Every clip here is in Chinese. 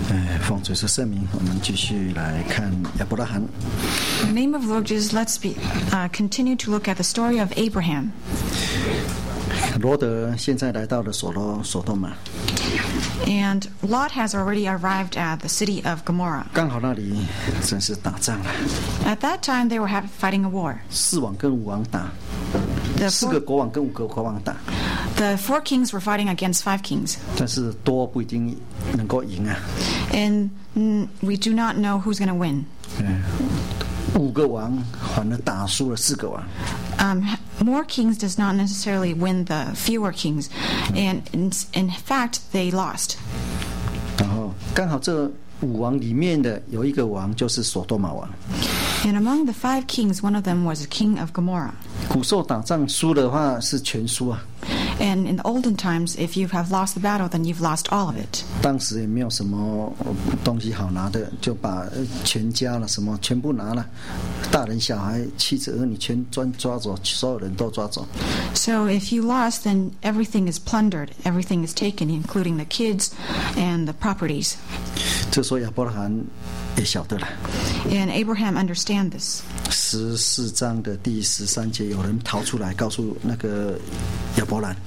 奉主的圣名，我们继续来看亚伯拉罕。 In the name of the Lord Jesus, let's continue to look at the story of Abraham. 罗德现在来到了所多玛， And Lot has already arrived at the city of Gomorrah. 刚好那里真是打仗了。 At that time, they were fighting a war. 4王跟5王打，4个国王跟5个国王打。 The 4 kings were fighting against 5 kings. 但是多不一定能够赢啊。 And we do not know who's going to win. 5个王反而打输了4个王。 More kings does not necessarily win the fewer kings, and in fact, they lost. 然后刚好这5王里面的有一个王就是所多玛王。 And among the 5 kings, one of them was the king of Gomorrah. 古时候打仗输的话是全输啊。 And in the olden times, if you have lost the battle, then you've lost all of it. 当时也没有什么东西好拿的，就把全家了什么全部拿了，大人小孩妻子儿女全抓走，所有人都抓走。 So if you lost, then everything is plundered, everything is taken, including the kids and the properties. 这时候亚伯拉罕也晓得了。 And Abraham understands this. 14章的第13节，有人逃出来告诉那个亚伯兰。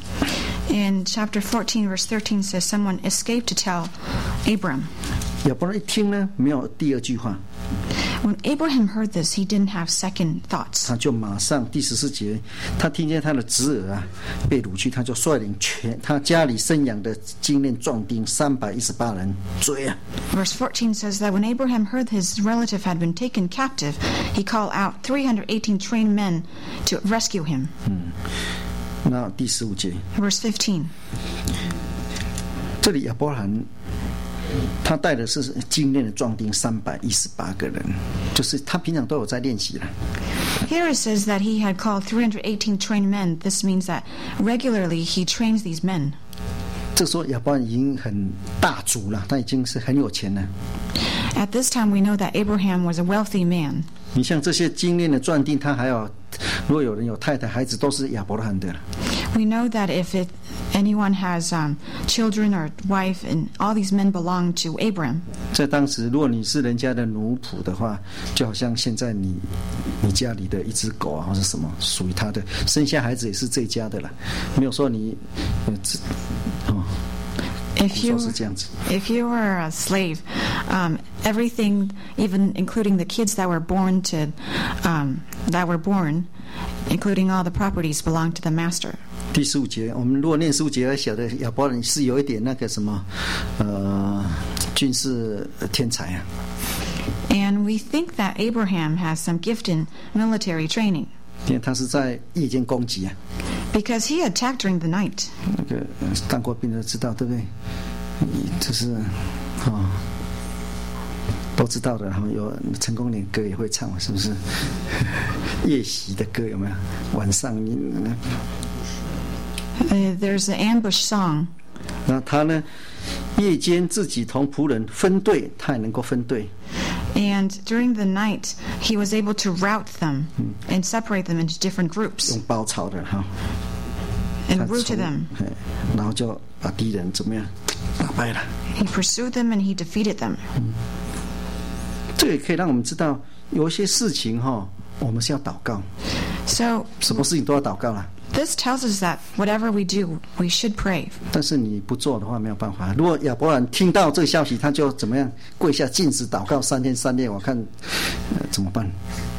In chapter 14, verse 13 says, someone escaped to tell Abram. 亚伯兰一听呢，没有第二句话。 When Abraham heard this, he didn't have second thoughts. 他就马上第14节，他听见他的侄儿啊被掳去，他就率领他家里生养的精练壮丁318人追啊。 Verse 14 says that when Abraham heard his relative had been taken captive, he called out 318 trained men to rescue him. 那第15节 Verse 15. 这里亚伯拉罕他带的是精练的壮丁318个人，就是他平常都有在练习了。 Here it says that he had called 318 trained men. This means that regularly he trains these men. 这时候亚伯拉罕已经很大族了，他已经是很有钱了。 At this time, we know that Abraham was a wealthy man. 你像这些精练的壮丁，他还有，如果有人有太太孩子，都是亚伯拉罕的了。 We know that if anyone has children or wife, and all these men belong to Abram. 在当时，如果你是人家的奴仆的话，就好像现在你家里的一只狗啊，或者什么属于他的，生下孩子也是这家的了，没有说你 If you were a slave, everything, even including the kids that were born, including all the properties, belonged to the master. 第15节，我们如果念15节，晓得亚伯拉罕是有一点那个什么，军事天才啊。 And we think that Abraham has some gift in military training. 因为他是在夜间攻击啊。 Because he attacked during the night. 那个当过兵的知道，对不对？就是都知道的，然后有成功连歌也会唱，是不是？夜袭的歌有没有？晚上 There's an ambush song. 那他呢？夜间自己同仆人分队，他也能够分队。 And during the night, he was able to route them and separate them into different groups. 用包抄的哈。 And routed them. 然后就把敌人怎么样打败了。 He pursued them and he defeated them. 这个也可以让我们知道，有一些事情我们是要祷告。 So 什么事情都要祷告啦。 This tells us that whatever we do, we should pray. 但是你不做的话没有办法。如果亚伯兰听到这个消息，他就怎么样跪下禁止祷告3天3夜，我看怎么办？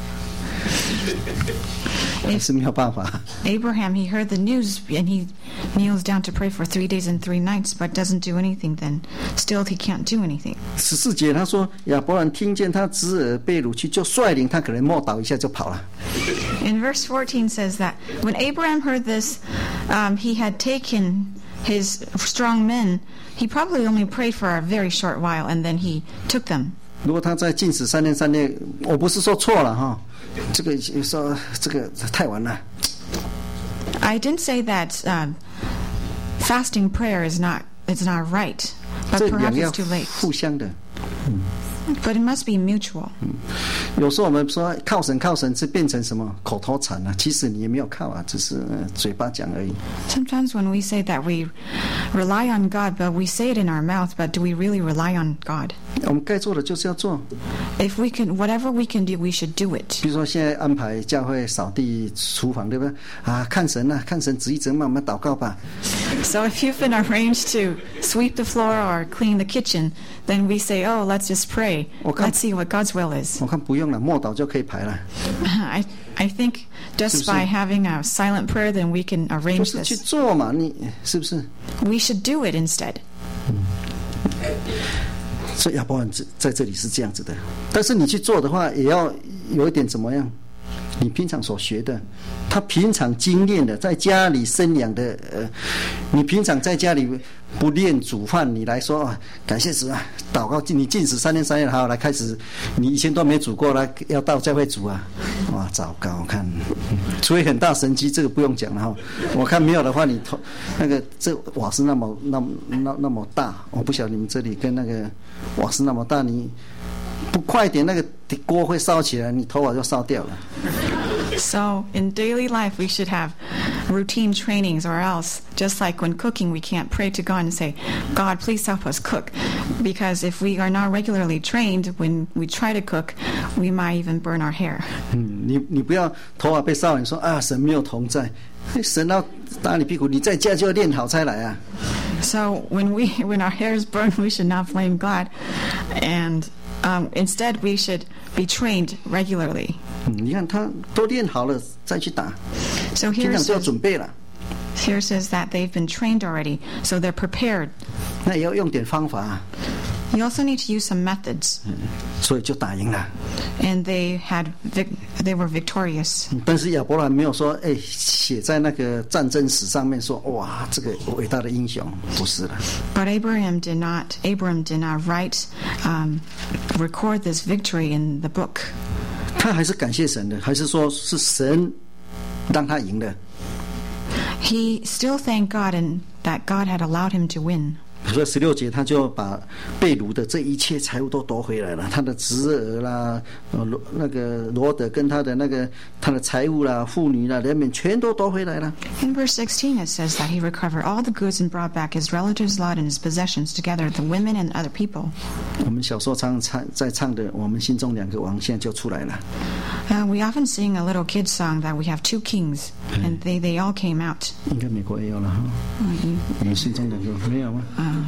还是没有办法。 Abraham, he heard the news and he kneels down to pray for 3 days and 3 nights, but doesn't do anything. Then still he can't do anything. 14节他说亚伯兰听见他侄儿被掳去，就率领他可能默祷一下就跑了。 In verse 14 says that when Abraham heard this, he had taken his strong men. He probably only prayed for a very short while, and then he took them. 如果他在禁止3天3夜，我不是说错了哈，这个说这个太晚了。 I didn't say that fasting prayer is not right, but perhaps it's too late. 互相的。 But it must be mutual. 有时候我们说靠神靠神，这变成什么口头禅啊？其实你也没有靠啊，只是嘴巴讲而已。 Sometimes when we say that we rely on God, but we say it in our mouth, but do we really rely on God? 我们该做的就是要做。 If we can, whatever we can do, we should do it. 比如说现在安排教会扫地厨房，对不对？啊，看神啊，看神旨意怎么样，我们祷告吧。 So if you've been arranged to sweep the floor or clean the kitchen, then we say, oh, let's just pray. Let's see what God's will is. 我看不用了，默祷就可以排了。 I think just by having a silent prayer, then we can 就 arrange 是去 this. 做嘛，你是不是？ We should do it instead. 所以亚伯兰在这里是这样子的，但是你去做的话，也要有一点怎么样？你平常所学的，他平常经验的，在家里生养的，你平常在家里不练煮饭，你来说啊，感谢主啊，祷告，你禁食3天3夜，好来开始，你以前都没煮过，来要到教会煮啊，哇，糟糕，我看，除非很大神机，这个不用讲了哈。我看没有的话，你那个这瓦斯那么大，我不晓得你们这里跟那个瓦斯那么大，你不快点，那个锅会烧起来，你头发就烧掉了。 So in daily life, we should have routine trainings, or else, just like when cooking, we can't pray to God and say, God, please help us cook. Because if we are not regularly trained, when we try to cook, we might even burn our hair. 你不要头发被烧，你说啊，神没有同在，神要打你屁股，你在家就要练好才来啊。 So when our hair is burned, we should not blame God, and instead we should be trained regularly. 你看他都练好了再去打， So 平 here 常就要 says, 准备了。 here says that they've been trained already, so they're prepared. 那也要用点方法啊， You also need to use some methods, 所以就打赢了。 and they were victorious. 但是亚伯兰没有说，写在那个战争史上面说，哇，这个伟大的英雄，不是了。 But Abram did not write, record this victory in the book. 他还是感谢神的，还是说是神让他赢的？ He still thanked God and that God had allowed him to win. 所以16节他就把被掳的这一切财物都夺回来了，他的侄儿啦，那个罗德跟他的财物啦、妇女啦、人民全都夺回来了。 In verse 16 it says that he recovered all the goods and brought back his relatives' lot and his possessions, together the women and other people. 我们小时候在唱的，我们心中2个王，现在就出来了。 We often sing a little kid song that we have 2 kings, and they all came out. 应该美国也有了哈。我们心中2个没有吗？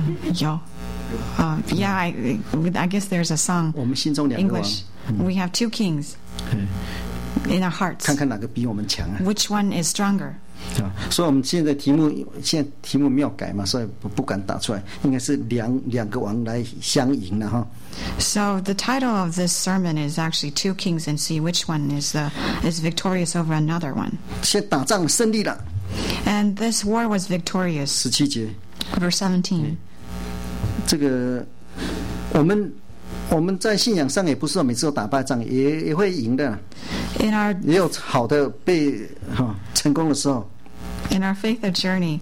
Yeah, I guess there's a song. 我们心中2个王。 English. We have 2 kings in our hearts. 看看哪个比我们强啊？ Which one is stronger? 所以我们现在题目没有改嘛，所以不敢打出来，应该是两个王来相赢了哈。 So the title of this sermon is actually 2 kings, and see which one is victorious over another one. 先打仗胜利了。 And this war was victorious. 17节。 Verse 17. 这个我们在信仰上也不是说每次都打败仗，也会赢的。 也有好的成功的时候。 In our faith journey,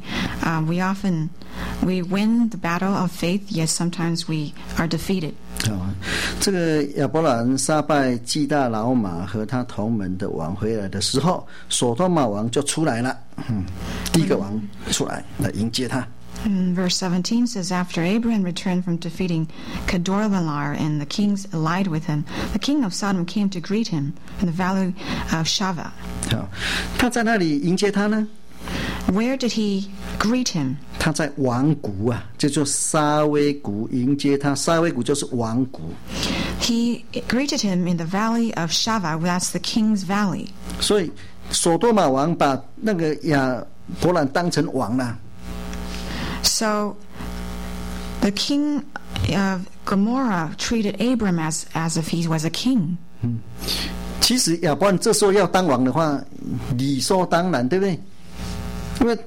we win the battle of faith, yet sometimes we are defeated. 这个亚伯兰杀败基大老马和他同门的王回来的时候，所多玛王就出来了。第一个王出来迎接他。 Verse 17 says, After Abraham returned from defeating Kedorlaomer and the kings allied with him, the king of Sodom came to greet him in the valley of Shaveh. 他在那里迎接他呢？ Where did he greet him? 他在王谷啊，就叫沙威谷迎接他。沙威谷就是王谷。 He greeted him in the valley of Shaveh. That's the king's valley. 所以所多玛王把那个亚伯兰当成王了。 So the king of Gomorrah treated Abram as if he was a king. 其实亚伯兰这时候要当王的话，理所当然，对不对？因为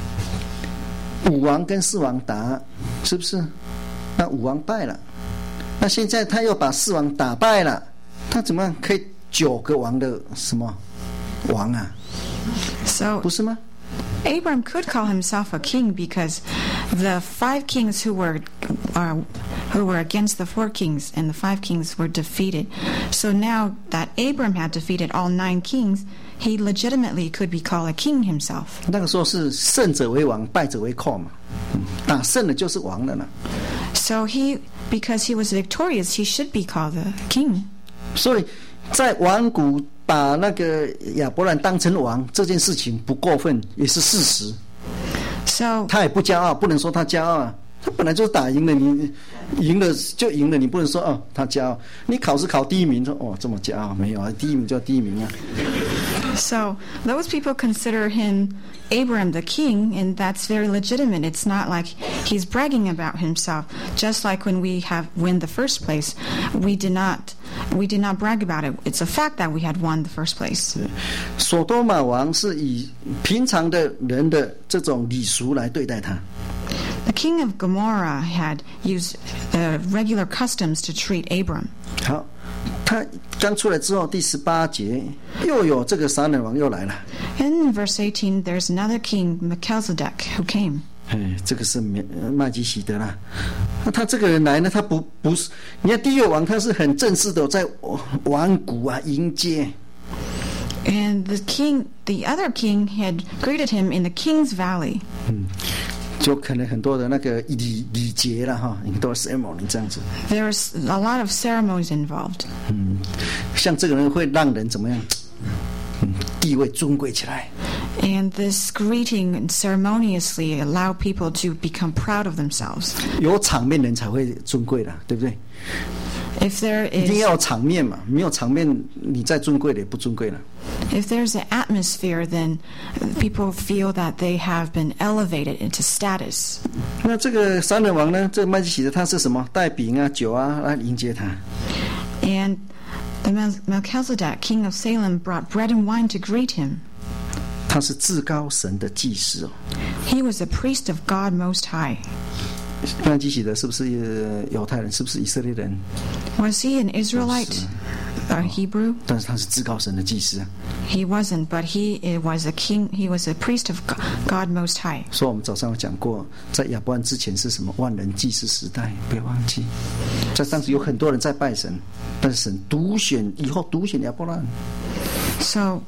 5王跟4王打，是不是？那5王败了，那现在他又把4王打败了，他怎么样可以9个王的什么王啊？ So 不是吗？ Abram could call himself a king because the 5 kings who who were against the 4 kings, and the 5 kings were defeated. So now that Abram had defeated all 9 kings, he legitimately could be called a king himself. 那个时候是胜者为王，败者为寇嘛，打胜了就是王了呢。 So because he was victorious, he should be called a king. 所以在王谷把那个亚伯兰当成王这件事情不过分，也是事实。 So 他也不骄傲，不能说他骄傲啊。他本来就是打赢了，你赢了就赢了，你不能说哦他骄傲。你考试考第1名，说哦这么骄傲，没有啊，第1名就第1名啊。 So those people consider him Abram the king, and that's very legitimate. It's not like he's bragging about himself. Just like when we win the first place, we did not brag about it. It's a fact that we had won the first place. 所多玛王是以平常的人的这种礼俗来对待他。 The king of Gomorrah had used regular customs to treat Abram. 好，他刚出来之后，第18节又有这个撒冷王又来了。 In verse 18, there's another king, Melchizedek, who came. 这个是麦基洗德啦。那他这个人来呢，他不是，你看第1王他是很正式的在王谷啊迎接。 And the other king had greeted him in the King's Valley. 就可能很多的那个礼节了哈，很多 ceremony 这样子。 There's a lot of ceremonies involved. 像这个人会让人怎么样？地位尊贵起来。 And this greeting ceremoniously allow people to become proud of themselves. 有场面人才会尊贵的，对不对？ If there 一定 is 要有场面嘛，没有场面，你再尊贵的也不尊贵了。 If there's an atmosphere, then people feel that they have been elevated into status. 那这个撒冷王呢？这个麦基洗德他是什么？带饼啊、酒啊来迎接他。 And the Melchizedek, king of Salem, brought bread and wine to greet him. 他是至高神的祭司哦。 He was a priest of God Most High. 麦基洗德是不是犹太人？是不是以色列人？ Was he an Israelite? Hebrew? 但是他是至高神的祭司啊。 He wasn't, but he was a king. He was a priest of God Most High. 所以我们早上有讲过，在亚伯兰之前是什么万人祭司时代，不要忘记。在当时有很多人在拜神，但是神以后独选亚伯兰。 So,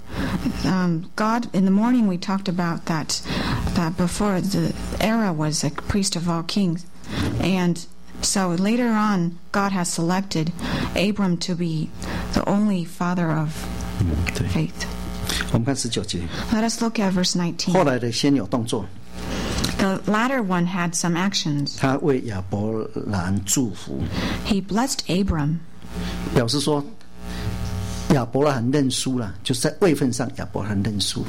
God, in the morning we talked about that before the era was a priest of all kings. And so later on, God has selected Abram to be the only father of faith. 我们看19节。 Let us look at verse 19. 后来的先有动作， The latter one had some actions. 他为亚伯兰祝福， He blessed Abram. 表示说亚伯兰认输了，就是在位分上亚伯兰认输。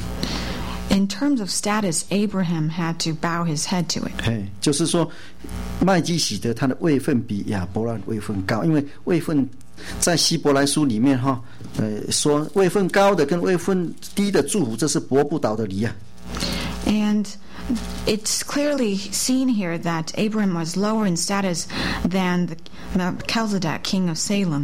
In terms of status, Abraham had to bow his head to it. 就是说麦基洗德他的位分比亚伯兰位分高，因为位分在希伯来书里面说位分高的跟位分低的祝福，这是驳不倒的理啊。 And it's clearly seen here that Abram was lower in status than the Melchizedek, king of Salem.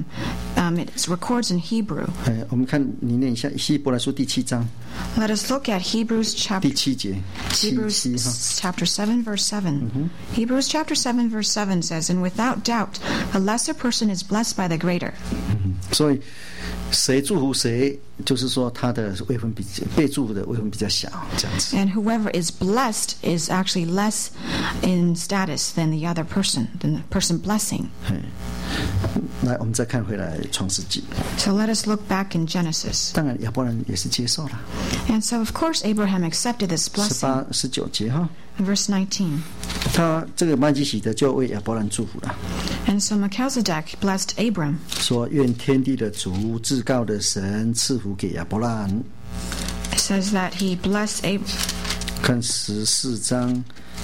It records in Hebrew. 我们看你念一下希伯来书第7章 Let us look at Hebrews 第7节 Hebrews chapter 7, verse 7. Hebrews chapter 7, verse 7 says, And without doubt, the lesser person is blessed by the greater. 所以谁祝福谁，就是说他的位分被祝福的位分比较小，这样子。 And whoever is blessed is actually less in status than the other person, than the person blessing. 来，我们再看回来创世纪。 So let us look back in Genesis. 当然亚伯兰也是接受了。 And so, of course, Abraham accepted this blessing. 19节哈， Verse 19. 他这个麦基洗德就为亚伯兰祝福了， And so Melchizedek blessed Abram. 说愿天地的主至高的神赐福给亚伯兰。 It says that he blessed Abram. 看14章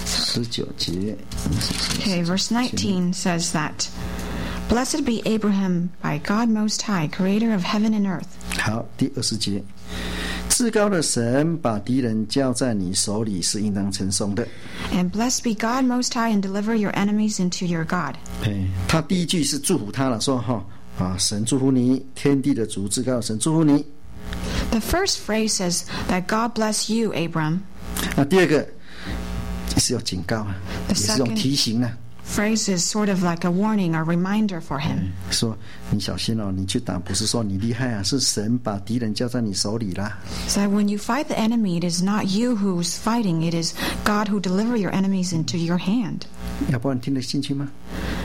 19节。 Okay, verse 19 says that Blessed be Abraham by God Most High, creator of heaven and earth. 好，第20节，至高的神把敌人交在你手里是应当称颂的。 And blessed be God Most High and deliver your enemies into your God. 他第一句是祝福他了，说神祝福你，天地的主至高的神祝福你。 The first phrase says that God bless you, Abram. 那第二个是要警告啊，也是用提醒啊。 phrase is sort of like a warning or reminder for him. 说你小心哦，你去打不是说你厉害啊，是神把敌人交在你手里啦。 So when you fight the enemy, it is not you who's fighting, it is God who delivers your enemies into your hand. 亚伯兰听得进去吗？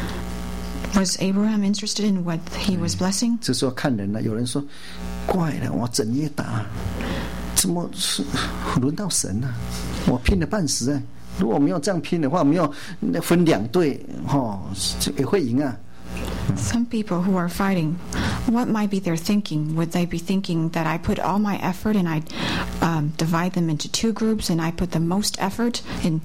Was Abraham interested in what he was blessing? 这时候看人了，有人说怪了，我整夜打，怎么是轮到神啊？我拼了半死啊！如果没有这样拼的话，没有分2队，也会赢啊。 Some people who are fighting, what might be their thinking? Would they be thinking that I put all my effort and I divide them into 2 groups and I put the most effort in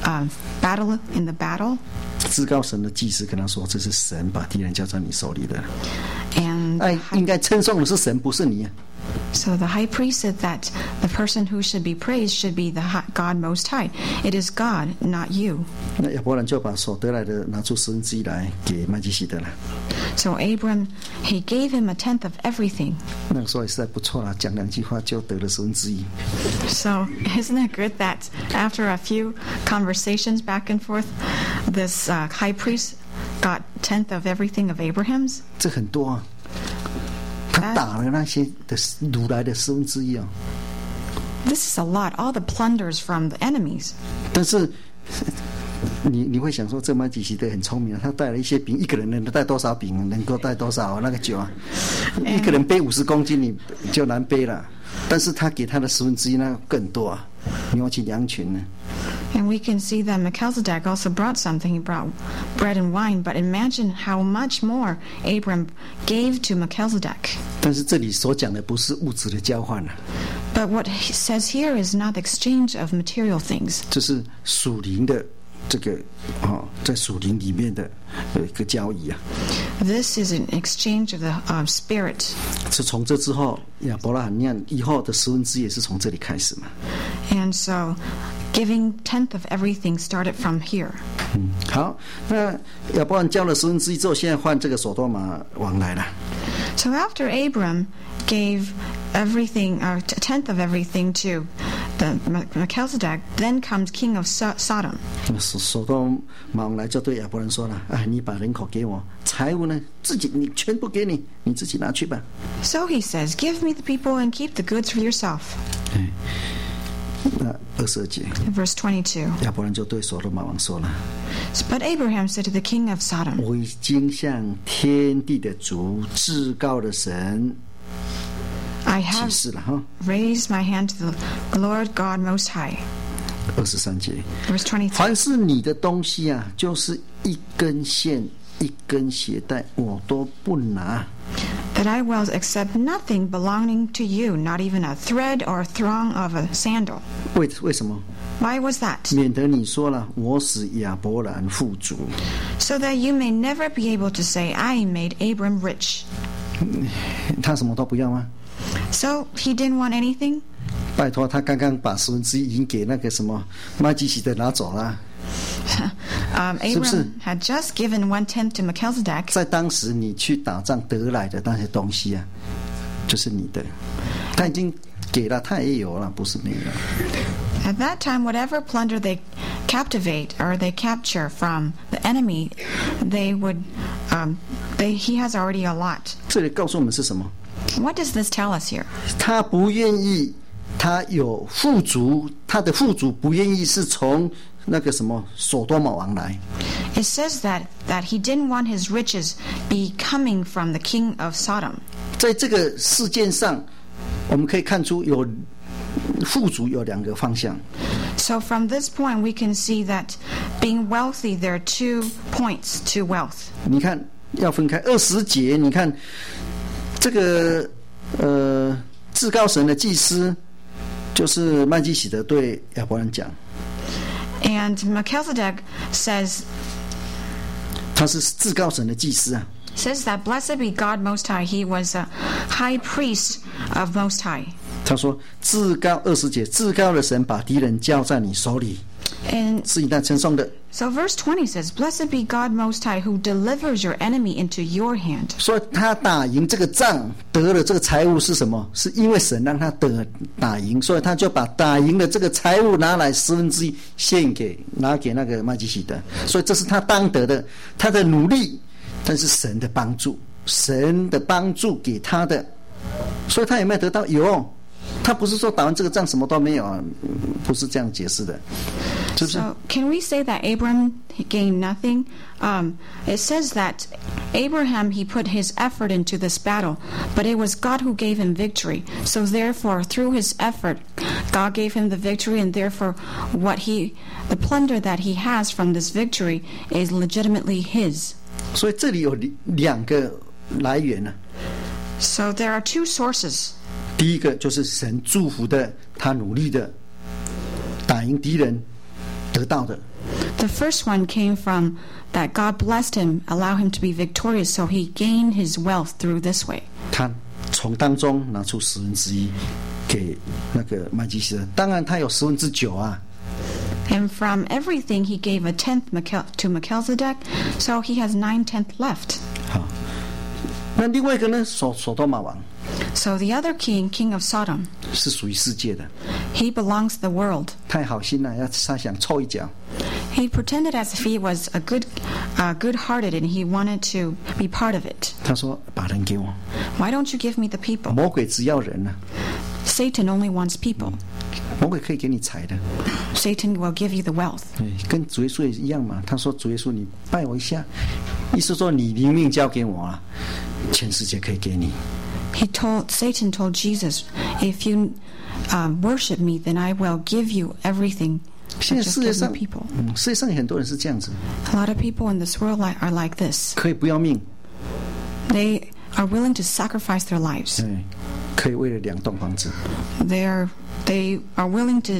the battle? 至高神的祭司跟他说：“这是神把敌人交在你手里的。” And 应该称颂的是神，不是你啊。 So the high priest said that the person who should be praised should be the God Most High. It is God, not you. 那亚伯兰就把所得来的拿出1/10来给麦基洗德了。 So Abram, he gave him 1/10 of everything. 那个时候也实在不错啦，讲2句话就得了1/10。 So isn't it good that after a few conversations back and forth, this high priest got 1/10 of everything of Abraham's? 这很多啊。他打了那些的掳来的1/10啊。 This is a lot, all the plunders from the enemies. 但是你会想说，这麦基洗德很聪明啊，他带了一些饼，一个人能带多少饼，能够带多少那个酒啊？一个人背50公斤，你就难背了。但是他给他的1/10那更多啊，牛群羊群呢。 And we can see that Melchizedek also brought something. He brought bread and wine, but imagine how much more Abram gave to Melchizedek. 但是这里所讲的不是物质的交换啊。 But what he says here is not the exchange of material things. 这是属灵的这个在属灵里面的一个交易啊。 This is an exchange of the spirit. 是从这之后，亚伯拉罕念以后的1/10也是从这里开始嘛。 And so, giving 1/10 of everything started from here. 好，那亚伯兰交了1/10之后，现在换这个所多玛王来了。 So after Abram gave everything, 1/10 of everything to the Melchizedek, then comes King of Sodom. 所多玛王来就对亚伯兰说了：“你把人口给我，财物呢，你全部给你，你自己拿去吧。” So he says, "Give me the people and keep the goods for yourself." 那22节 Verse 22. 亚伯兰就对所多玛王说了 But Abraham said to the king of Sodom, 我已经向天地的主至高的神 I 起 have 誓了哈。 raised my hand to the Lord God Most High. 23节 Verse 23. 凡是你的东西啊，就是一根线一根鞋带我都不拿。 That I will accept nothing belonging to you, not even a thread or a thong of a sandal. 为什么？ Why was that? 免得你说了我使亚伯兰富足。 So that you may never be able to say, I made Abram rich. 他什么都不要吗？ So he didn't want anything? 拜托，他刚刚把1/10已经给那个什么麦基洗德拿走了。 Abram had just given 1/10 to Melchizedek. 在当时你去打仗得来的那些东西啊，就是你的。他已经给了，他也有了，不是没有。 At that time, whatever plunder they captivate or they capture from the enemy, they would, he has already a lot. 这里告诉我们是什么？ What does this tell us here? 他不愿意，他有富足，他的富足不愿意是从那个什么所多玛王来。 It says that he didn't want his riches be coming from the king of Sodom. 在这个事件上，我们可以看出有富足有2个方向。 So from this point, we can see that being wealthy, there are 2 points to wealth. 你看要分开20节，你看这个至高神的祭司就是麦基洗德对亚伯兰讲。 And Melchizedek says 他是至高神的祭司啊。 says that blessed be God Most High. He was a high priest of Most High. 他说至高20节，至高的神把敌人交在你手里， And 是以那称颂的。 so verse 20 says, Blessed be God Most High, who delivers your enemy into your hand. 所以他打赢这个仗，得了这个财物是什么？是因为神让他打赢，所以他就把打赢的这个财物拿来1/10拿给那个麦基洗德，所以这是他当得的，他的努力，但是神的帮助，神的帮助给他的，所以他有没有得到？有，他不是说打完这个仗什么都没有啊，不是这样解释的。 So can we say that Abraham gained nothing? It says that Abraham, he put his effort into this battle, but it was God who gave him victory. So therefore, through his effort, God gave him the victory, and therefore the plunder that he has from this victory is legitimately his. 所以这里有2个来源呢。 So there are 2 sources. 第一个就是神祝福的，他努力的打赢敌人得到的。 The first one came from that God blessed him, allow him to be victorious, so he gained his wealth through this way. 他从当中拿出1/10给那个麦基洗德，当然他有9/10啊。 And from everything he gave a tenth to Melchizedek, so he has 9/10 left. 好，那另外一个呢，所多玛王 So the other king, king of Sodom, 是属于世界的， he belongs to the world. 太好心了，他想凑一脚。 He pretended as if he was a good-hearted, and he wanted to be part of it. 他说：“把人给我。 Why don't you give me the people? 魔鬼只要人啊， Satan only wants people. 魔鬼可以给你财的。 Satan will give you the wealth. 跟主耶稣也一样嘛。他说：主耶稣，你拜我一下，意思说你灵命交给我啊，全世界可以给你。 Satan told Jesus, if you worship me, then I will give you everything. 现在 Just 世界 give 上 me people. 世界上有很多人是这样子， A lot of people in this world are like this. 可以不要命， They are willing to sacrifice their lives. 可以为了2栋房子， They are willing to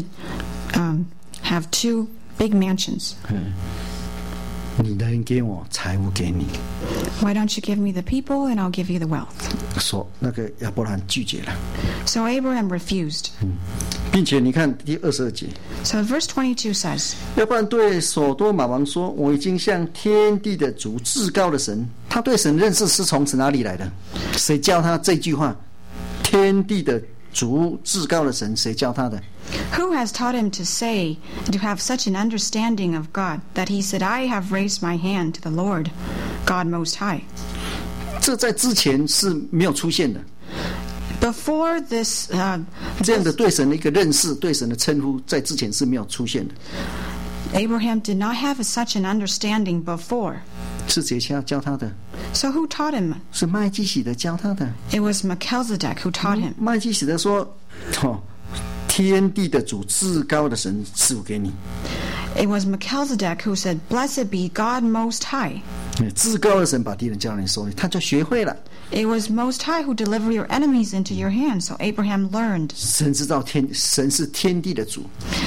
have 2 big mansions. 你人给我，财物给你。 Why don't you give me the people, and I'll give you the wealth? 说那个亚伯拉罕拒绝了， So Abraham refused. 并且你看第22节， So verse 22 says, 亚伯拉罕对所多玛王说：“我已经向天地的主至高的神。”他对神认识是从哪里来的？谁教他这句话？天地的主至高的神，谁教他的？ Who has taught him to say, to have such an understanding of God, that he said, I have raised my hand to the Lord, God Most High? 这在之前是没有出现的。 Before this, 这样的对神的一个认识，对神的称呼，在之前是没有出现的。 Abraham did not have such an understanding before. 是谁教他的？ So who taught him? 是麦基洗德教他的。 It was Melchizedek who taught him. 麦基洗德说：“天地的主至高的神赐福给你。” It was Melchizedek who said, Blessed be God Most High. 至高的神把敌人交到你手里，他就学会了。 It was Most High who delivered your enemies into your hands. So Abraham learned. 神知道神是天地的主，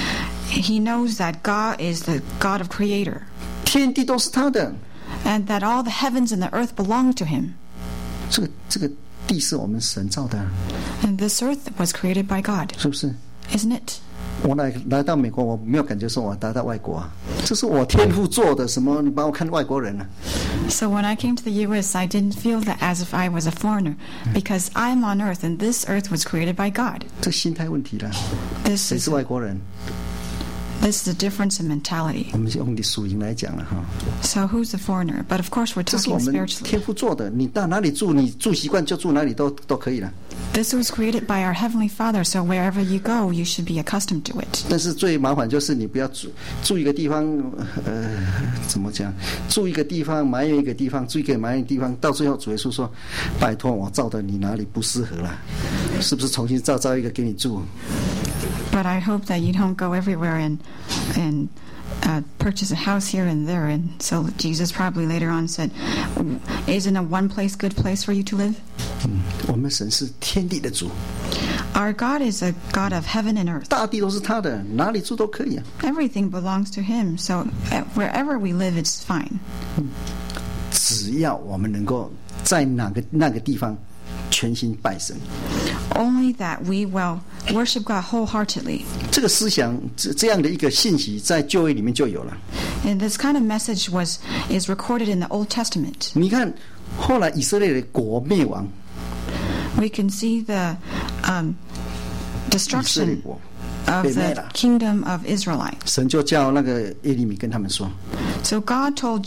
He knows that God is the God of Creator, 天地都是他的。 and that all the heavens and the earth belong to Him. 这个地是我们神造的， And this earth was created by God, 是不是？ isn't it? 我来到美国，我没有感觉说我来到外国啊，这是我天父做的。什么？你把我看外国人了、啊？ So when I came to the U.S., I didn't feel that as if I was a foreigner, because I'm on earth, and this earth was created by God. 这心态问题了。 This 谁 is 是外国人？ This is a difference in mentality. 我们用属灵来讲了哈。 So who's the foreigner? But of course we're 这是我 talking 们 spiritually. 天父做的，你到哪里住，你住习惯就住哪里都可以了。 This was created by our Heavenly Father, so wherever you go, you should be accustomed to it. 但是最麻烦就是你不要住一个地方，怎么讲？住一个地方埋怨一个地方，住一个埋怨地方，到最后主耶稣说：“拜托我造的你哪里不适合了？是不是重新造一个给你住？” But I hope that you don't go everywhere and purchase a house here and there. And so Jesus probably later on said, "Isn't a one place good place for you to live?" 我们神是天地的主， Our God is a God of heaven and earth. 大地都是他的，哪里住都可以啊。 Everything belongs to Him. So wherever we live, it's fine. 只要我们能够在那个地方全心拜神。 Only that we will worship God wholeheartedly. 这个思想这样的一个信息，在旧约里面就有了。 And this kind of message is recorded in the Old Testament. 你看，后来以色列的国灭亡， We can see the 以色列 destruction 国 of 被灭 the 了， kingdom of Israelite. 神就叫那个耶利米跟他们说： So God told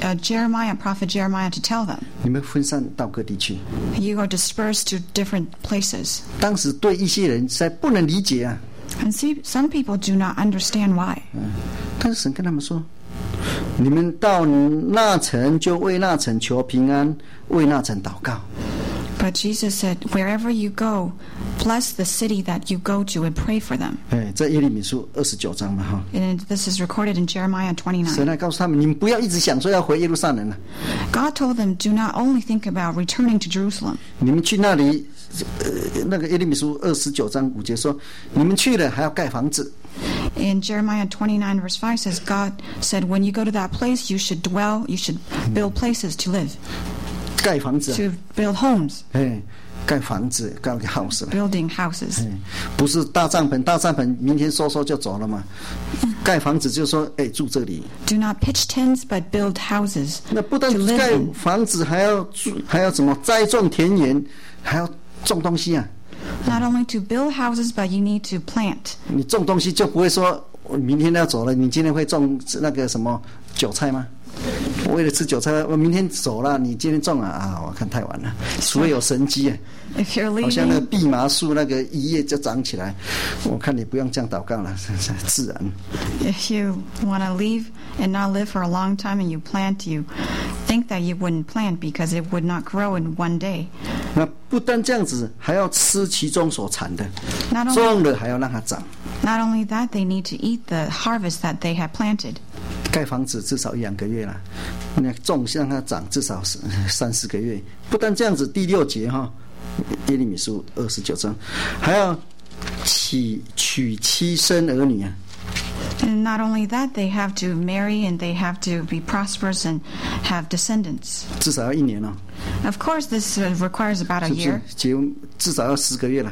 prophet Jeremiah to tell them, 你们分散到各地去。 you are dispersed to different places. 当时对一些人实在不能理解啊， And see, some people do not understand why. 但是神跟他们说：你们到那城就为那城求平安，为那城祷告。 But Jesus said, wherever you go, bless the city that you go to and pray for them. 在耶利米书29章嘛哈， And this is recorded in Jeremiah 神 29. 还告诉他们：你们不要一直想说要回耶路撒冷了， God told them, do not only think about returning to Jerusalem. 你们去那里。那个耶利米书29章5节说：你们去了还要盖房子。 In Jeremiah 29 verse 5 says, God said, when you go to that place, you should build places to live, 盖房子啊， to build homes, 盖房子，盖个 house 了。 building houses. 不是大帐篷明天收就走了嘛？盖房子就说，住这里。 Do not pitch tents, but build houses 那不但 to live 盖 in. 房子，还要怎么栽种田园，还要种东西啊？ Not only to build houses, but you need to plant. 你种东西就不会说，我明天要走了，你今天会种那个什么韭菜吗？我为了吃韭菜，我明天走了，你今天种啊？我看太晚了，除非有神机啊。 If you're 好像那个 leaving, 蓖麻树那个一叶就长起来，我看你不用这样祷告了，自然。 if you want to leave and not live for a long time and you plant, you think that you wouldn't plant because it would not grow in one day. 那不但这样子，还要吃其中所产的， Not only, 种了还要让它长。 not only that, they need to eat the harvest that they have planted. 盖房子至少1-2个月了，那种让它长至少3-4个月。不但这样子，第6节哈，耶利米书29章，还要娶妻生儿女啊。 And not only that, they have to marry and they have to be prosperous and have descendants. 至少要1年哦， Of course, this requires about a 是不 year, 是？结婚至少要10个月了。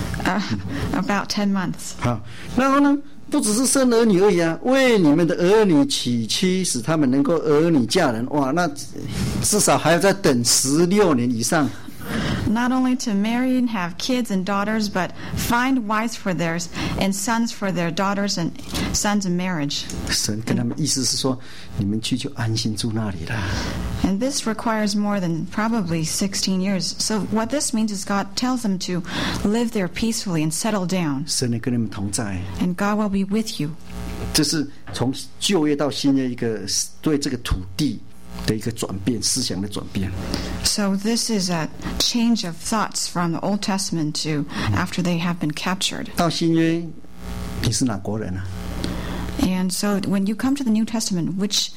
about 10 months. 好，然后呢，不只是生儿女而已啊，为你们的儿女娶妻，使他们能够儿女嫁人。哇，那至少还要再等16年以上。 Not only to marry and have kids and daughters, but find wives for theirs and sons for their daughters and sons in marriage. 神跟他们意思是说，你们去就安心住那里了。 And this requires more than probably 16 years. So what this means is God tells them to live there peacefully and settle down. 神也跟你们同在。 And God will be with you. 这是从旧约到新约一个对这个土地的一个转变，思想的转变。 So this is a change of thoughts from the Old Testament to after they have been captured. 到新约，你是哪国人啊？ And so when you come to the New Testament,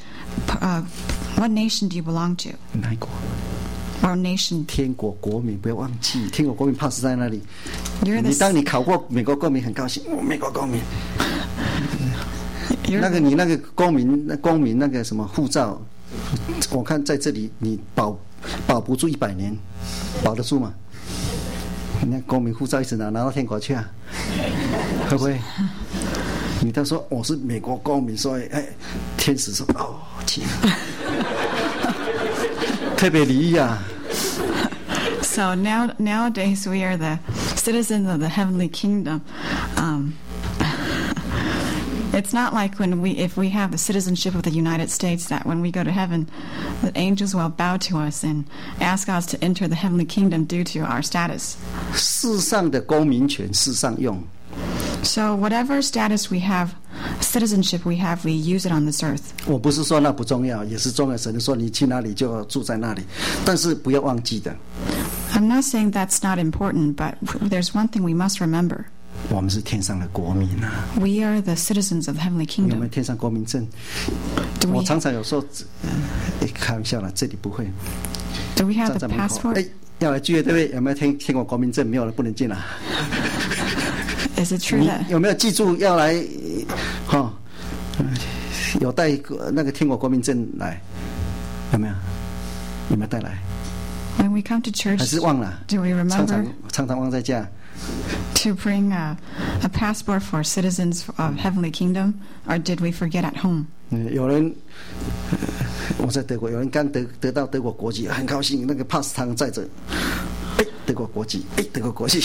what nation do you belong to? 哪一国？ Or nation? 天国国民，不要忘记，天国国民 pass 在那里。 You're 你当 the, 你考过美国公民，很高兴，美国公民。 you're 那个你那个公民那个什么护照，我看在这里你保不住100年，保得住吗？你那公民护照一直拿到天国去啊，会不会？你他说我是美国公民，所以天使说哦，天啊，特别礼仪啊。 So nowadays we are the citizens of the heavenly kingdom. It's not like if we have the citizenship of the United States, that when we go to heaven, the angels will bow to us and ask us to enter the heavenly kingdom due to our status. 世上的公民权，世上用。 So whatever status we have, citizenship we have, we use it on this earth. 我不是说那不重要，也是重要。神说你去哪里就要住在那里，但是不要忘记的， I'm not saying that's not important, but there's one thing we must remember. 我们是天上的国民啊。 We are the citizens of the heavenly 有没有 kingdom. 天上国民证？ Do 我 we, 常常有时候，开玩笑了，这里不会。 do we have 站 the 在门口， passport? 要来聚会对不对？有没有天国国民证？没有了，不能进了。 Is it true 你 that 有没有记住要来？有带那个天国国民证来？有没有？有没有带来？ When we come to church, 还是忘了？ do we remember 常常忘在家。 to bring a passport for citizens of Heavenly Kingdom, or did we forget at home? 有人，我在德国，有人刚得到德国国籍，很高兴，那个 pass 常在这，哎，德国国籍，哎，德国国籍。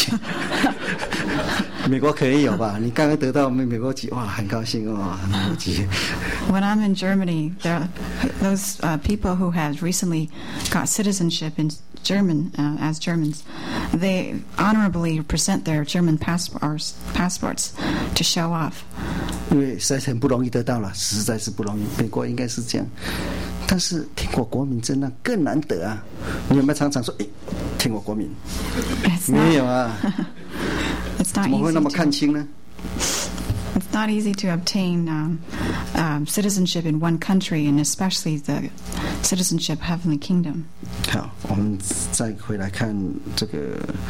美国可以有吧？你刚刚得到美国籍，哇，很高兴哦，美国籍。 When I'm in Germany, there those people who have recently got citizenship in German as Germans, they honorably present their German passports to show off. 因为实在很不容易得到了，实在是不容易。美国应该是这样，但是天国国民真的更难得啊！你有没有常常说，哎，天国国民？没有啊。 It's not 怎么会那么 easy 看清呢？ It's not easy to obtain citizenship in one country, and especially the citizenship Heavenly Kingdom. 好，我们再回来看这个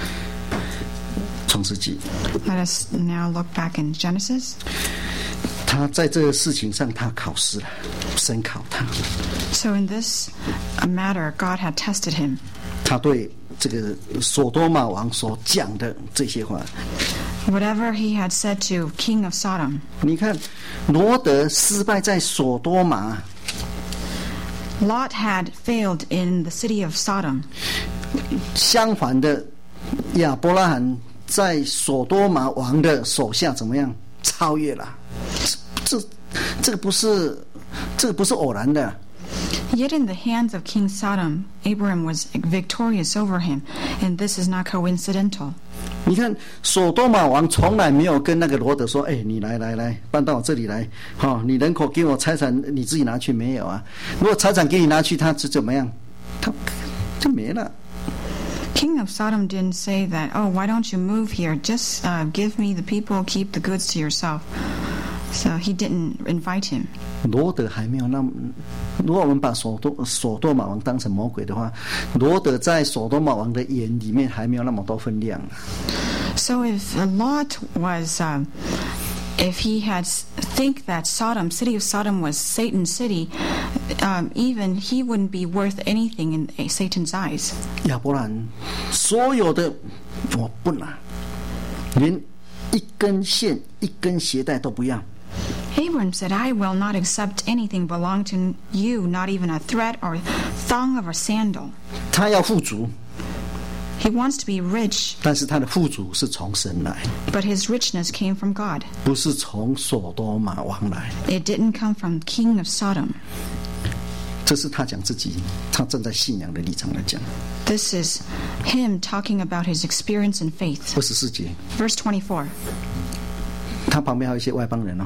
创世纪。 Let us now look back in Genesis. 他在这个事情上，他考试了，神考他。 So in this matter, God had tested him. 他对这个所多玛王所讲的这些话， Whatever he had said to King of Sodom. 你看，罗德失败在所多玛， Lot had failed in the city of Sodom. 相反的，亚伯拉罕在所多玛王的手下怎么样？超越了。这个不是偶然的。 Yet in the hands of King Sodom, Abraham was victorious over him, and this is not coincidental. 你看，所多玛王从来没有跟那个罗德说：“哎，你来，搬到我这里来，你人口给我，财产你自己拿去。”没有啊。如果财产给你拿去，他是怎么样？他就没了。 King of Sodom didn't say that, oh, why don't you move here? Just give me the people, keep the goods to yourself. So he didn't invite him. 罗德还没有那么，如果我们把所多玛王当成魔鬼的话，罗德在所多玛王的眼里面还没有那么多分量。 So if Lot was, if he had think that city of Sodom was Satan's city, even he wouldn't be worth anything in Satan's eyes. 亚伯兰所有的我不拿，连一根线、一根鞋带都不要。 Abram said, I will not accept anything belonging to you, not even a thread or thong of a sandal. 他要富足， He wants to be rich, 但是他的富足是从神来， but his richness came from God. 不是从所多玛王来。 It didn't come from King of Sodom. 这是他讲自己，他站在信仰的立场来讲。 This is him talking about his experience in faith. 24节， Verse 24. 他旁边还有一些外邦人哦，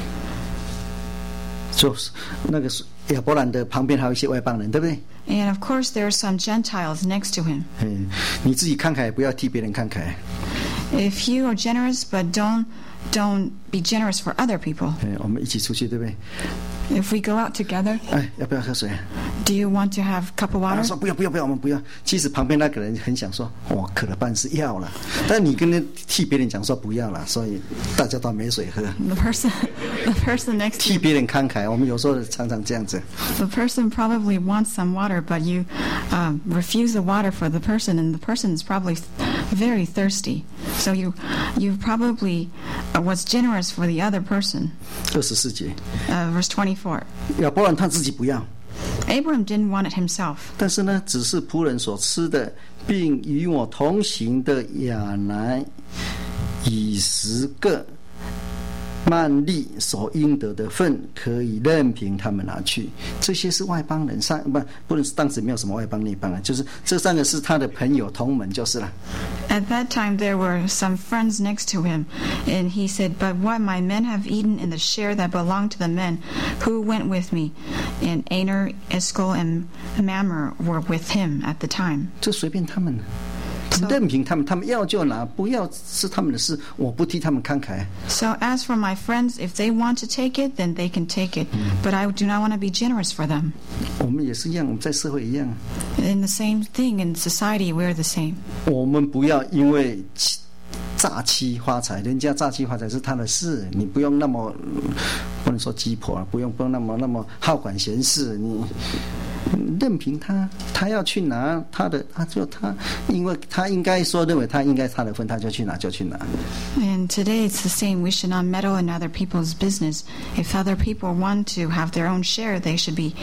就是那个亚伯兰的旁边还有一些外邦人，对不对？ And of course, there are some Gentiles next to him. 你自己慷慨，不要替别人慷慨。 If you are generous, but don't be generous for other people. 我们一起出去，对不对？ If we go out together, 哎，要不要喝水 do you want to have a cup of 他 water? 说不要，我们不要。其实旁边那个人很想说，我渴了半死要了，但你跟替别人讲说不要了，所以大家都没水喝。 The person next to 替 you, 别人慷慨，我们有时候常常这样子。 the person probably wants some water, but you refuse the water for the person, and the person is probably very thirsty. So you probably was generous for the other person. 24节， Verse 24. 亚伯兰他自己不要， Abram didn't want it himself. 但是呢，只是仆人所吃的，并与我同行的亚南以10个曼利所应得的份，可以任凭他们拿去。这些是外邦人，不能是当时没有什么外邦内邦人，就是这3个是他的朋友同门就是了。 At that time there were some friends next to him, and he said, but what my men have eaten in the share that belonged to the men who went with me, and Aner, Eshcol, and Mamre were with him at the time. 这随便他们，任凭他们，他们要就拿，不要是他们的事，我不替他们慷慨。 So as for my friends, if they want to take it, then they can take it, but I do not want to be generous for them. 我们也是一样，我们在社会一样， In the same thing, in society, we're the same. 我们不要因为诈欺发财，人家诈欺发财是他的事，你不用那么不能说鸡婆，不用那么好管闲事， 任凭他，他要去拿他的，因为他应该说认为他应该他的份，他就去拿就去拿。 And today it's the same. We should not meddle in other people's business. If other people want to have their own share, they should be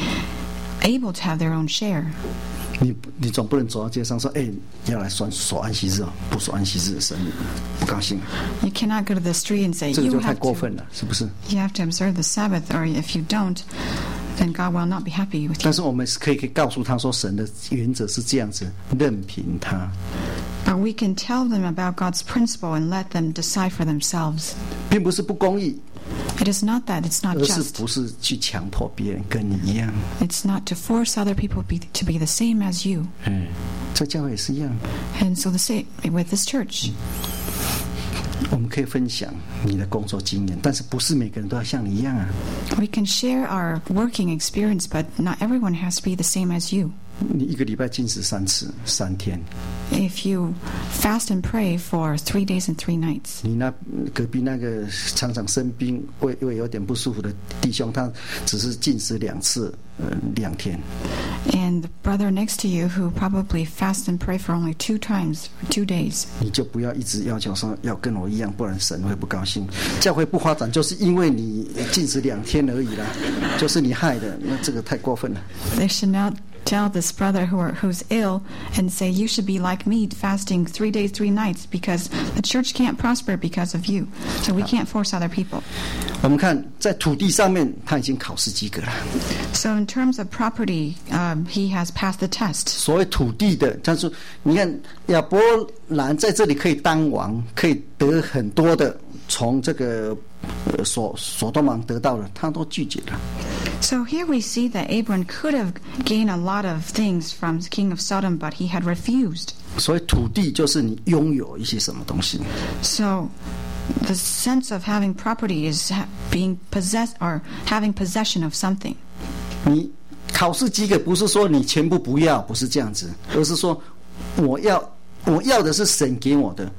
able to have their own share. 你总不能走到街上说，要来守安息日哦，不守安息日的神不高兴。 You cannot go to the street and say 这个 you 就太 have 过 to. 分了，是不是？ You have to observe the Sabbath, or if you don't, then God will not be happy with 但 you. 是我们可以告诉他说，神的原则是这样子，任凭他。 But we can tell them about God's principle and let them decide for themselves. 并不是不公义， It is not that. It's not 而是 just. 不是去强迫别人跟你一样。 It's not to force other people to be the same as you. 在教会也是一样， And so the same with this church. 我们可以分享你的工作经验，但是不是每个人都要像你一样啊。 We can share our working experience, but not everyone has to be the same as you. 你一个礼拜禁食3次3天， If you fast and pray for 3 days and 3 nights, 你那隔壁那个常常生病、胃有点不舒服的弟兄，他只是禁食2次2天， and the brother next to you who probably fast and pray for only 2 times, 2 days, 你就不要一直要求说要跟我一样，不然神会不高兴。教会不发展就是因为你禁食2天而已啦，就是你害的，那这个太过分了。 they should not tell this brother who's ill and say, you should be like me, fasting 3 days, 3 nights, because the church can't prosper because of you. So we can't force other people. 我们看在土地上面，他已经考试及格了。 So in terms of property, he has passed the test. 所谓土地的，他说，你看亚伯兰在这里可以当王，可以得很多的，从这个所多玛得到的，他都拒绝了。 So here we see that Abram could have gained a lot of things from the king of Sodom, but he had refused. 所以土地就是你拥有一些什么东西。 So the sense of having property is being possessed or having possession of something. 你考试及格不是说你全部不要，不是这样子，而是说我要的是神给我的。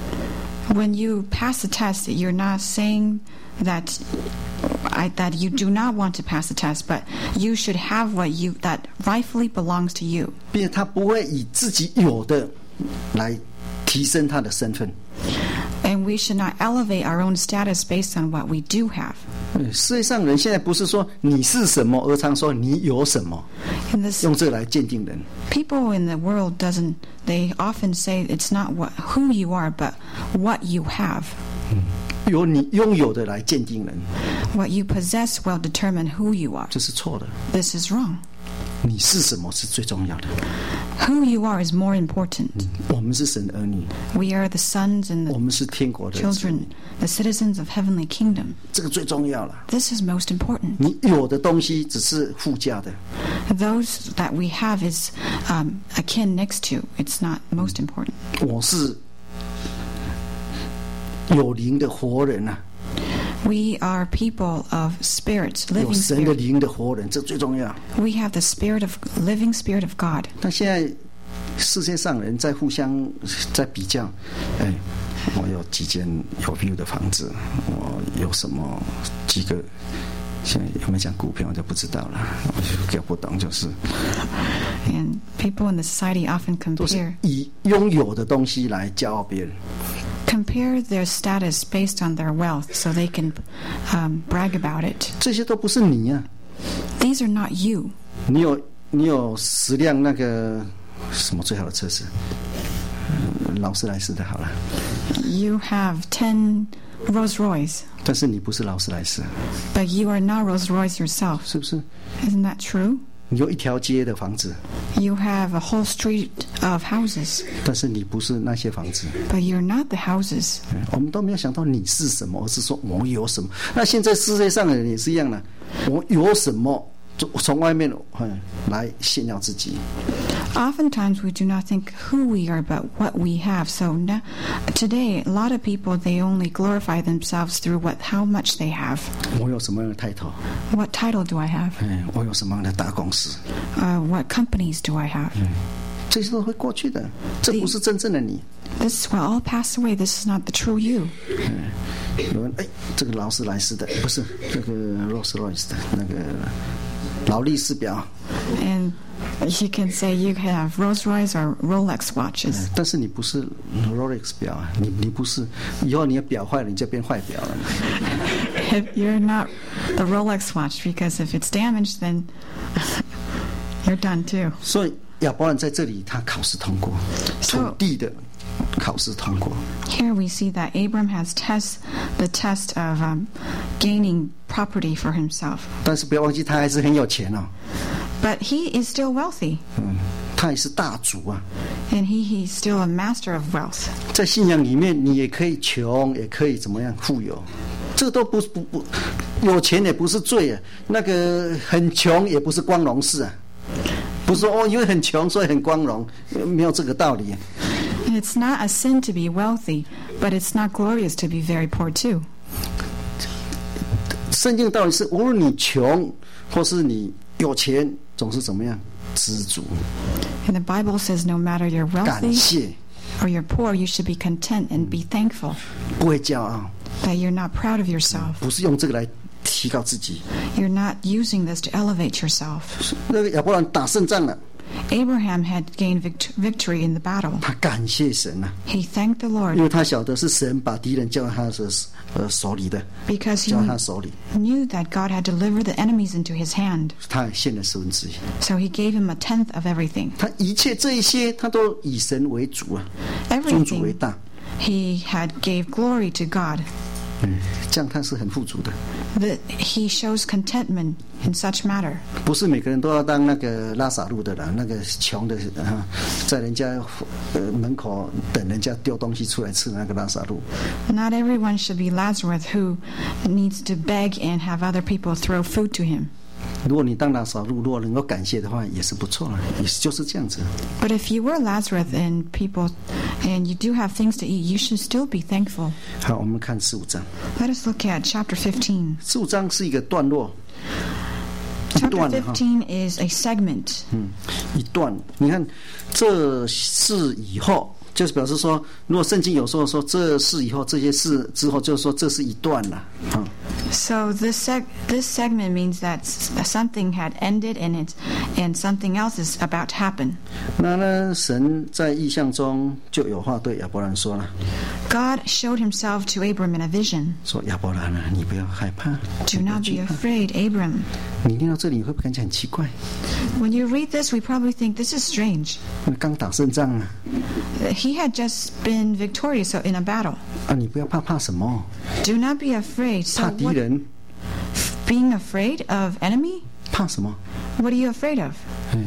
When you pass the test, you're not saying that you do not want to pass the test, but you should have that rightfully belongs to you. 并且他不会以自己有的来提升他的身份。 And we should not elevate our own status based on what we do have. 世界上人现在不是说你是什么，而常说你有什么， In this, 用这个来鉴定人。 people in the world they often say it's not who you are, but what you have. 由你拥有的来鉴定人， What you possess will determine who you are. 这是错的。 This is wrong. 你是什么是最重要的。 Who you are is more important. 我们是神的儿女， We are the sons and 我 the 们是天国的子 children, 女， the citizens of heavenly kingdom. 这个最重要了。 This is most important. 你有的东西只是附加的， Those that we have is akin next to. It's not most important. 我是有灵的活人啊， We are people of spirits, 有 living 神的 spirit. 灵的活人，这最重要。 We have the living spirit of God. 但现在世界上人在互相在比较，我有几间有 view 的房子，我有什么几个，现在有没有讲股票我就不知道了，我就搞不懂，就是 And people in the society often 都是 compare 以拥有的东西来骄傲别人。 their status based on their wealth so they can brag about it. 这些都不是你啊！ These are not you. 你有10辆那个什么最好的车子？劳斯莱斯的好了。 You have 10 Rolls Royce, 但是你不是劳斯莱斯， but you are not Rolls Royce yourself. 是不是？ Isn't that true? 你有一条街的房子， You have a whole street of houses, 但是你不是那些房子。 but you're not the houses. 我们都没有想到你是什么，而是说我有什么。那现在世界上的人也是一样的，我有什么，就从外面来炫耀自己。 Oftentimes we do not think who we are, but what we have. So now, today, a lot of people, they only glorify themselves through how much they have. 我有什么样的title？ What title do I have? 我有什么样的大公司？ What companies do I have? 这些都会过去的，这不是真正的你。 This will all pass away. This is not the true you. 有人这个劳斯莱斯的不是这个 Rolls Royce 的那个劳力士表， And You can say you can have Rolls Royce or Rolex watches. 但是你不是 Rolex 表啊，你不是，以后你的表坏了，你就变坏表了。 If you're not the Rolex watch, because if it's damaged, then you're done too. 所以亚伯兰在这里他考试通过，土地的考试通过。 Here we see that Abram has the test of gaining property for himself. 但是不要忘记，他还是很有钱哦。 But he is still wealthy. 他也是大族啊。 And he's still a master of wealth. 在信仰里面，你也可以穷，也可以怎么样富有，这都不有钱也不是罪啊。那个很穷也不是光荣事啊。不是说因为很穷所以很光荣，没有这个道理。 It's not a sin to be wealthy, but it's not glorious to be very poor too. 圣经的道理是，无论你穷或是你有钱，总是怎么样？知足。 And the Bible says no matter you're 感 wealthy 谢， or you're poor, you should be content and be thankful 不会骄傲， that you're not proud of yourself. 不是用这个来提高自己。 You're not using this to elevate yourself. 那个亚伯兰打胜仗了， Abraham had gained victory in the battle. 他感谢神啊， He thanked the 因 Lord 为他晓得是神把敌人交到他的手里的， because 交到 he 他手里， knew that God had delivered the enemies into his hand. 他也献了1/10。 So he gave him a tenth of everything. 他这一些，他都以神为主啊，尊主为 Everything 大。 he had gave glory to God. 这样他是很富足的。 That he shows contentment in such matter. 不是每个人都要当那个拉撒路的啦，那个穷的在人家门口等人家丢东西出来吃的那个拉撒路。 Not everyone should be Lazarus who needs to beg and have other people throw food to him. 如果你当拉撒路，如果能够感谢的话，也是不错了，也就是这样子。 But if you were Lazarus and you do have things to eat, you should still be thankful. 好，我们看15章。 Let us look at chapter 15. 15章是一个段落，一 Chapter 段哈， 15 is a segment. 一段。你看，这事以后，就是表示说，如果圣经有时候说这事以后，这些事之后，就是说这是一段了啊。 So this segment means that something had ended and something else is about to happen. 那呢，神在异象中就有话对亚伯兰说了， God showed himself to Abram in a vision. 说亚伯兰啊，你不要害怕， Do 不要 not 惧 be 怕。 afraid, Abram. 你念到这里，你会不会感觉很奇怪？ When you read this, we probably think this is strange. 刚打胜仗啊， He had just been victorious in a battle. 啊，你不要怕什么？ Do not be afraid. 怕 So 敌 what, 人？ being afraid of enemy? 怕什么？ What are you afraid of?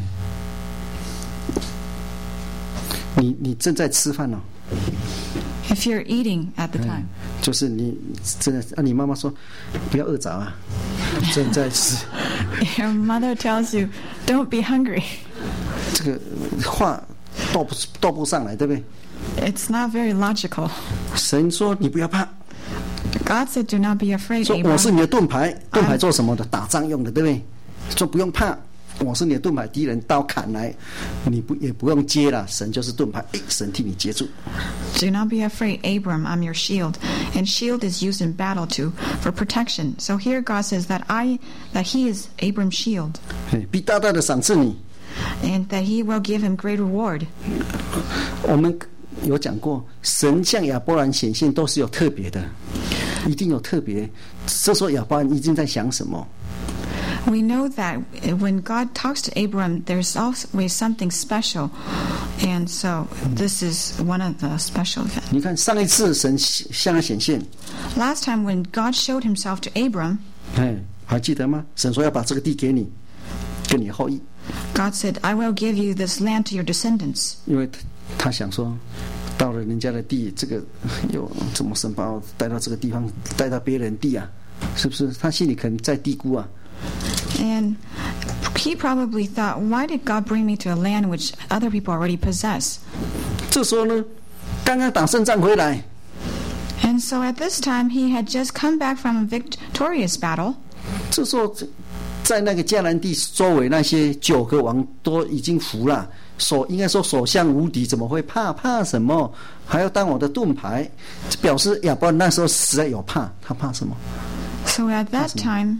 你正在吃饭呢、 If you're eating at the time. 就是你真的啊，你妈妈说不要饿着啊，正在吃。 Your mother tells you, don't be hungry. 这个话斗不上来，对不对？ It's not very logical. 神说你不要怕， God said, do not be afraid, 说我是 Abram. 你的盾牌，盾牌做什么的？打仗用的，对不对？说不用怕，我是你的盾牌，敌人刀砍来，你也不用接了，神就是盾牌，神替你接住。 Do not be afraid, Abram, I'm your shield. And shield is used in battle for protection. So here God says that he is Abram's shield. 必大大的赏赐你。 And that he will give him great reward. 我们有讲过，神向亚伯兰显现都是有特别的，一定有特别。这时候亚伯兰已经在想什么？ We know that when God talks to Abram, there's always something special. And so this is one of the special events. 你看上一次神向他显现， Last time when God showed himself to Abram, 还记得吗？神说要把这个地给你，跟你的后裔。 God said, I will give you this land to your descendants. 因为他想说，到了人家的地，这个又怎么神把我带到这个地方，带到别人地啊？是不是？他心里可能在嘀咕啊。 And he probably thought, why did God bring me to a land which other people already possess? 这时候呢，刚刚打胜仗回来， And so at this time, he had just come back from a victorious battle. 这时候在那个迦南地周围那些9个王都已经服了，应该说所向无敌，怎么会怕什么？还要当我的盾牌，表示亚伯兰那时候实在有怕，他怕什么？ So at that time,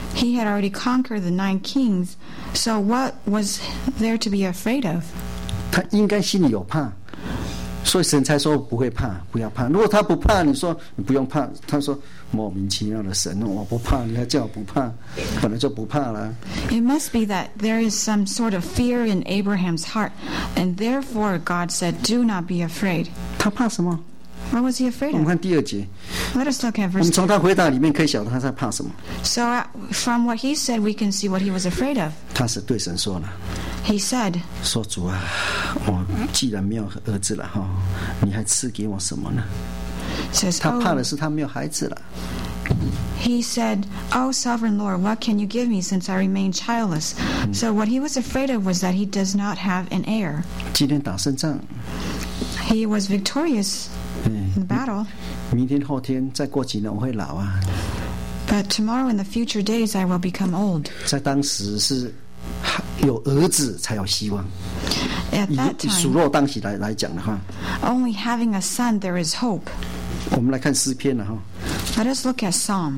He had already conquered the 9 kings, so what was there to be afraid of? 他应该心里有怕，所以神才说不会怕，不要怕。如果他不怕，你说你不用怕，他说莫名其妙的神，我不怕，你还叫我不怕，本来就不怕了。 It must be that there is some sort of fear in Abraham's heart, and therefore God said, "Do not be afraid." 他怕什么？ What was he afraid 我们 of? 看第2节， Let us look at 我 verse 们 2. 从他回答里面可以晓得他在怕什么。 So from what he said, we can see what he was afraid of. 他是对神说了， He said, 说主啊，我既然没有儿子了哈，你还赐给我什么呢？ says, 他怕 "Oh." 的是他没有孩子了。 He said, "Oh, sovereign Lord, what can you give me since I remain childless?" So what he was afraid of was that he does not have an heir. 今天打胜仗， He was victorious in the battle, 明天后天再过几年我会老啊。 but tomorrow in the future days I will become old. 在当时是有儿子才有希望。 At that 以属 time, 肉当喜来讲的话， only having a son there is hope. 我们来看诗篇了哈。 Let us look at Psalm.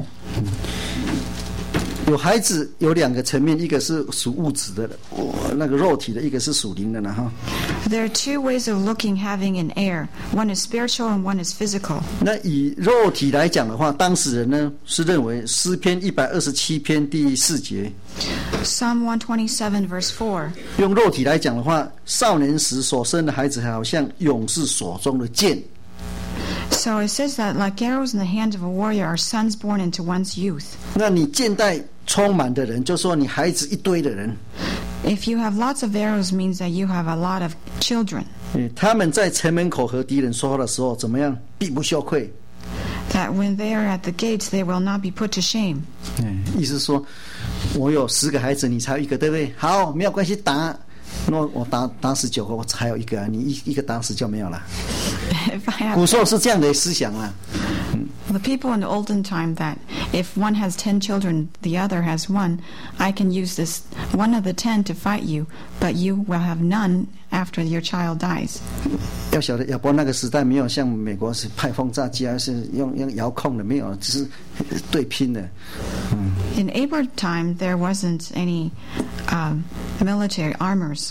有孩子有2个层面，一个是属物质的，那个肉体的，一个是属灵的了哈。 There are 2 ways of looking having an heir. One is spiritual and one is physical. 那以肉体来讲的话，当事人呢是认为诗篇127篇第4节， Psalm 127 verse 4. 用肉体来讲的话，少年时所生的孩子好像勇士手中的剑。 So it says that like arrows in the hand of a warrior are sons born into one's youth. 那你剑带充满的人，就说你孩子一堆的人， If you have lots of arrows means that you have a lot of children. 他们在城门口和敌人说话的时候，怎么样？必不羞愧。 That when they are at the gates, they will not be put to shame. 意思说，我有10个孩子，你才有1个，对不对？好，没有关系，打。那我打死9个，我还有1个啊，你一个打死就没有了。 If I 古 have 时候是这样的思想啊。 the people in the olden time that if one has 10 children, the other has 1, I can use this one of the 10 to fight you, but you will have none after your child dies. 要晓得亚伯那个时代没有像美国是派轰炸机，还是用遥控的，没有，只是对拼的。 In Abraham's time, there wasn't any military armors.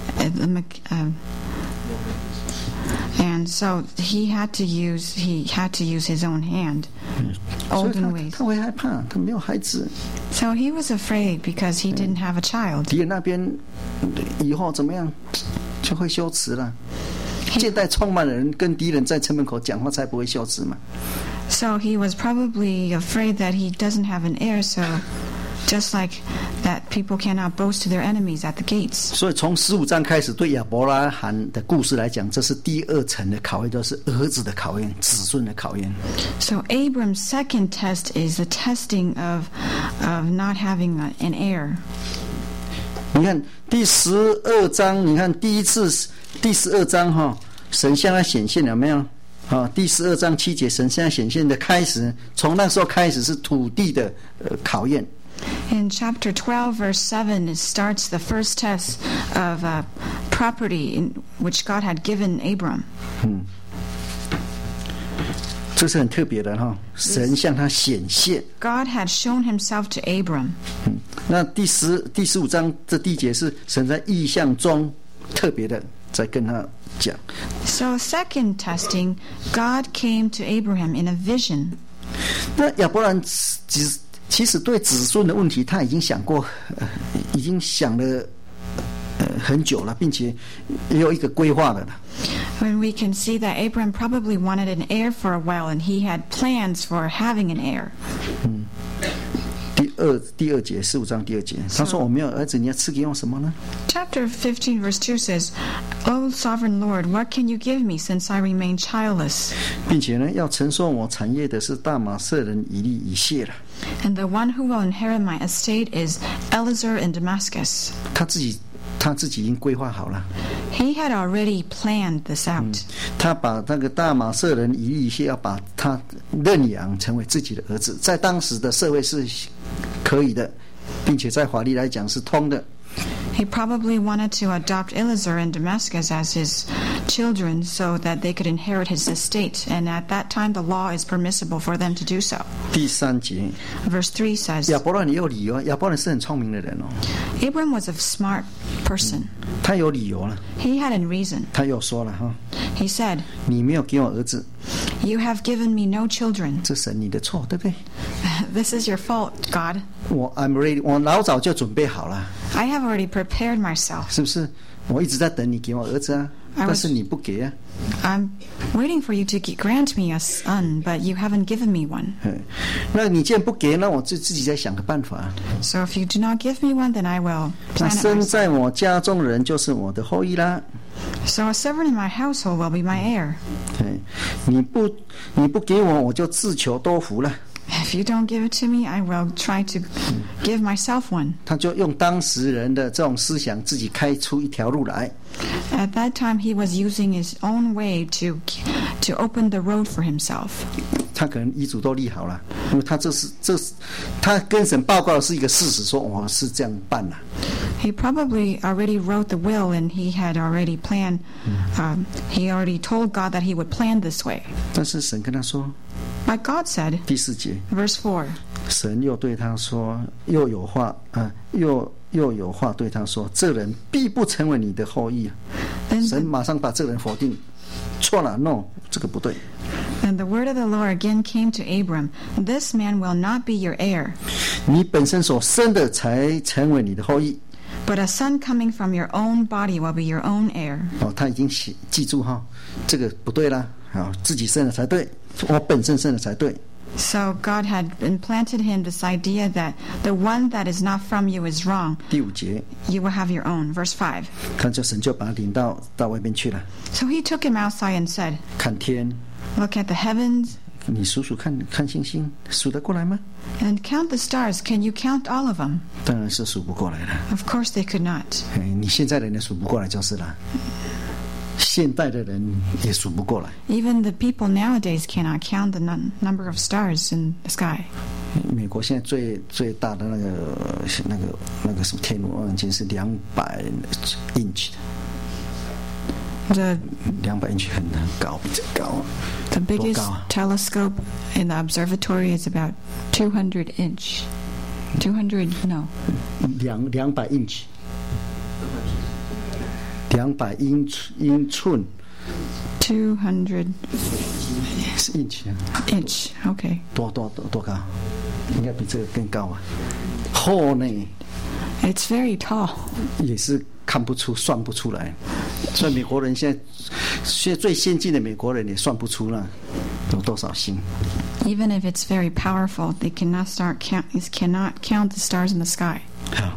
And so he had to use his own hand. 所以 Olden ways. 他会害怕，他没有孩子。 So he was afraid because he didn't have a child. 敌人那边以后怎么样，就会羞耻了。剑带充满的人跟敌人在城门口讲话，才不会羞耻嘛。 So he was probably afraid that he doesn't have an heir, so just like that people cannot boast to their enemies at the gates. 所以从15章开始，对亚伯拉罕的故事来讲，这是第2层的考验，就是儿子的考验，子孙的考验。 So Abram's second test is the testing of not having an heir. 你看第12章，你看第12章哈，神向他显现了没有？第12章7节，神向他显现的开始，从那时候开始是土地的考验。 In chapter 12, verse 7, it starts the first test of property in which God had given Abram. 这是很特别的哈，神向他显现。 God had shown himself to Abram. 那第15章这第1节是神在异象中特别的在跟他讲。 So second testing, God came to Abraham in a vision. 那亚伯兰其实对子孙的问题，他已经想过，已经想了很久了，并且也有一个规划的了。 When we can see that Abraham probably wanted an heir for a while, and he had plans for having an heir. 第二节，15章第2节，他说：“我没有儿子，你要赐给我什么呢？” Chapter 15, verse 2 says, "O sovereign Lord, what can you give me since I remain childless?" 并且呢，要承受我产业的是大马色人以利以谢了。 And the one who will inherit my estate is Eliezer in Damascus. 他自己已经规划好了。 He had already planned this out. 他把那个大马色人以利以谢要把他认养成为自己的儿子，在当时的社会是可以的，并且在法律来讲是通的。 He probably wanted to adopt Eliezer in Damascus as his children so that they could inherit his estate. And at that time, the law is permissible for them to do so. 第3节 Verse 3 says, 亚伯兰也有理由，亚伯兰是很聪明的人哦， Abram was a smart person. 他有理由了， He had a reason. 他又说了哈， He said, 你没有给我儿子， You have given me no children. 这是你的错，对不对？ This is your fault, God. I'm ready， 我老早就准备好了， I have already prepared myself. 是不是？我一直在等你给我儿子啊， 但是你不给啊。 I'm waiting for you to grant me a son, but you haven't given me one. 那你既然不给，那我就自己再想个办法。 So if you do not give me one, then I will 那 plan it 生 myself. 在我家中的人就是我的后裔啦。 So a servant in my household will be my heir. 你不给我，我就自求多福了。 If you don't give it to me, I will try to give myself one. 他就用当时人的这种思想，自己开出一条路来。 At that time, he was using his own way to open the road for himself. 他可能遗嘱都立好了，因为他他跟神报告的是一个事实，说我是这样办了。 He probably already wrote the will, and he had already planned. He already told God that he would plan this way. 但是神跟他说， But God said, 第4节， verse 4, 神又对他说，又有话对他说，这人必不成为你的后裔。 Then 神马上把这人否定，错了 ，no， 这个不对。 And the word of the Lord again came to Abram, This man will not be your heir, 你本身所生的才成为你的后裔。 but a son coming from your own body will be your own heir. 哦，他已经记住哈，这个不对啦，好，自己生的才对，我本身生的才对。 So God had implanted him this idea that the one that is not from you is wrong. 第5节， You will have your own. Verse 5. 神就把他领到外面去了， So he took him outside and said, 看天， Look at the heavens 你数数看星星，数得过来吗？ and count the stars. Can you count all of them? 当然是数不过来了。 Of course they could not. 你现在的人也数不过来就是了，现代的人也数不过来。 Even the people nowadays cannot count the number of stars in the sky. 美国现在最大的那个什么天文望远镜是200 inch 的。 200 inch 很高，比这高。 The biggest 多高啊？ telescope in the observatory is about 200 inch. 200, no. 200 inch， 200英寸。 200 是 inch 啊， inch. Okay. 多高？应该比这个更高啊。厚呢， It's very tall. 也是看不出、算不出来。所以美国人现在最先进的美国人也算不出了有多少星。 Even if it's very powerful, they cannot count the stars in the sky. 好，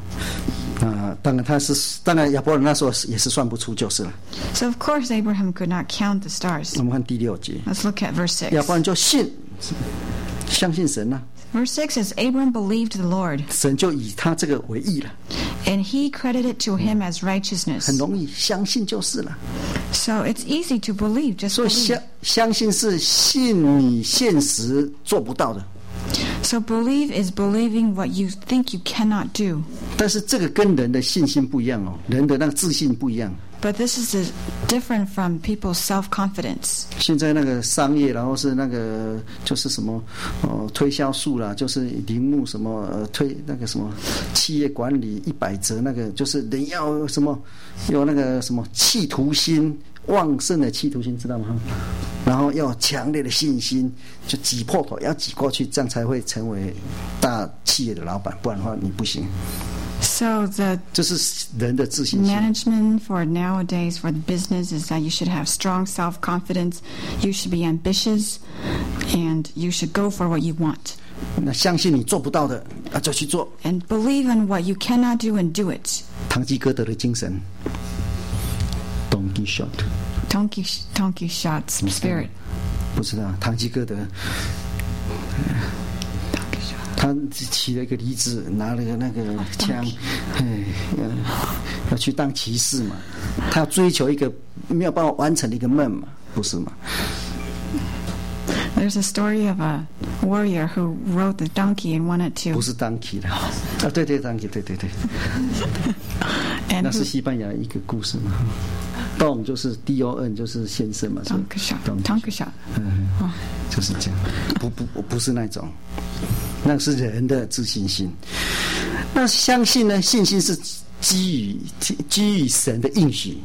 当然亚伯兰那时候也是算不出就是了。 So of course Abraham could not count the stars. 我们看第6节， Let's look at verse 亚伯 6. 兰就相信神了， Verse 6 says, Abram believed the Lord, 神就以他这个为义了， and he credited to him as 很 righteousness. 容易相信就是了。 So it's easy to believe, just 所以 believe. 相信是信你现实做不到的， So believe is believing what you think you cannot do. 但是这个跟人的信心不一样哦，人的那个自信不一样。 But this is different from people's self-confidence. 现在那个商业，然后是那个就是什么推销术啦，就是铃木什么推那个什么企业管理100则，那个就是人要什么有那个什么企图心，旺盛的企图心，知道吗？然后要强烈的信心，就挤破头要挤过去，这样才会成为大企业的老板，不然的话你不行。 So the 这是人的自信心。 management for nowadays for the business is that you should have strong self-confidence, you should be ambitious, and you should go for what you want. 那相信你做不到的就去做。 And believe in what you cannot do and do it. 堂吉诃德的精神 ，Don Quixote， Don Quixote's spirit. 不知道堂吉诃德，他骑了一个驴子，拿了个那个枪，要去当骑士嘛，他要追求一个没有办法完成的一个梦嘛，不是吗？ There's a story of a warrior who rode the donkey and wanted 不 to, 是当骑的啊，对 donkey， 对， and 那是 who, 西班牙一个故事嘛。 Don 就是 DON 就是先生嘛， Tankasha， 就是这样，不是那种，那是人的自信心。那相信呢？信心是基于神的应许。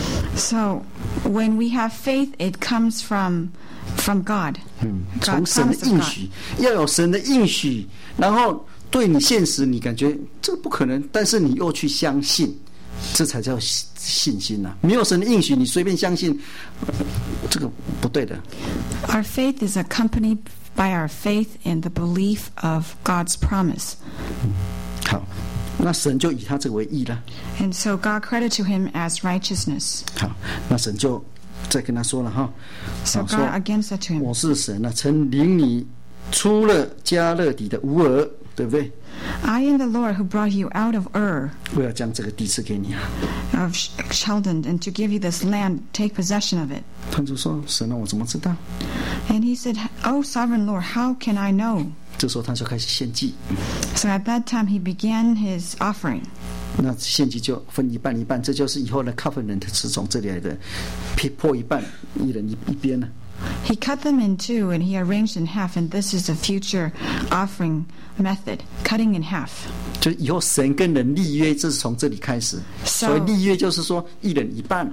So when we have faith, it comes from God. 从神的应许，要有神的应许，然后对你现实，你感觉这个不可能，但是你又去相信，这才叫信心啊！没有神的应许，你随便相信，这个不对的。 Our faith is accompanied by our faith in the belief of God's promise. 好，那神就以他这个为义了。 And so God credited to him as righteousness. 好，那神就再跟他说了哈。 So God again said to him, 我是神啊，曾领你出了加勒底的乌尔，对不对？ I am the Lord who brought you out of Ur 我要将这个地赐给你啊。 of Chaldan and to give you this land, take possession of it. 他就说：“神啊，我怎么知道？” And he said, "Oh, sovereign Lord, how can I know?" 这时候他就开始献祭。 So at that time he began his offering. 那献祭就分一半一半，这就是以后的 covenant 是从这里来的，破一半，一人一边呢。 He cut them in two and he arranged in half, and this is the future offering method, cutting in half. 就以后神跟人立约，这是从这里开始。所以立约就是说一人一半。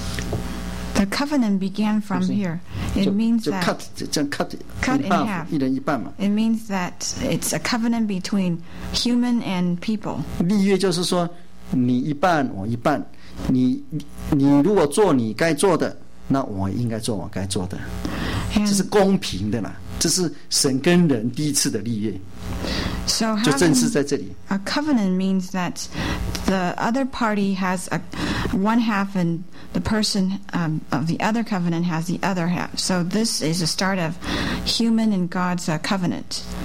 The covenant began from here. It means that cut 这样 cut in half. 一人一半嘛。 It means that it's a covenant between human and people. 立约就是说你一半我一半，你如果做你该做的，那我应该做我该做的，这是公平的啦。这是神跟人第一次的立约。 So 就正式在这里。 A covenant means that the other party has one half and the person of the other covenant has the other half. So this is the start of human and God's covenant.